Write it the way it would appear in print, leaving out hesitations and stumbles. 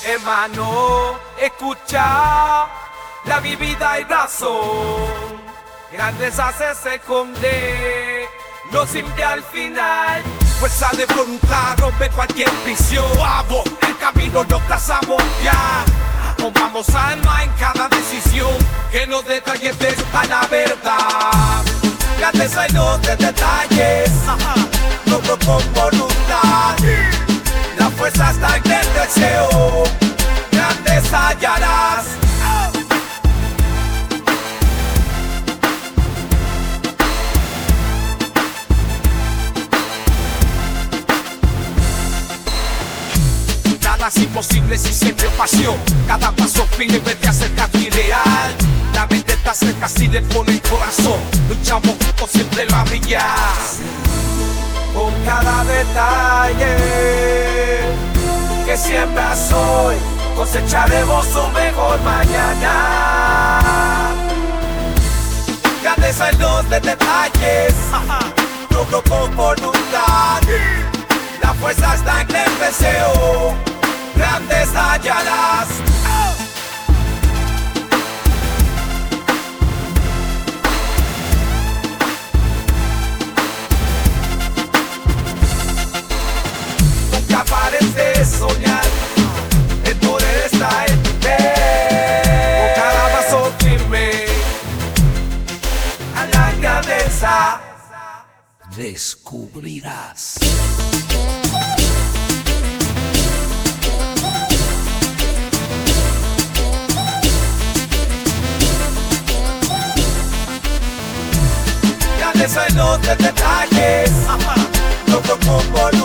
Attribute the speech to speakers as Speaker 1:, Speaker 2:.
Speaker 1: Hermano, escucha, la vivida y razón. Grandeza se esconde, no simple al final. Fuerza de voluntad rompe cualquier prisión. Vamos, el camino lo trazamos ya. Pongamos alma en cada decisión, que los detalles a la verdad. Grandeza en los detalles, logro con voluntad. La fuerza está en el deseo, grandeza hallarás. Nada es imposible si siempre pasión. Cada paso firme vete acercarte irreal. La mente está cerca si le pone el corazón. Luchamos juntos, siempre va a brillar. Con cada detalle que siembras hoy, cosecharemos un mejor mañana. Grandeza en los detalles, logro con voluntad. La fuerza está en el deseo, grandeza hallarás. Nunca pares de soñar, el poder está en ti. Con cada paso firme a la grandeza descubrirás. Grandeza en los detalles, logro con voluntad.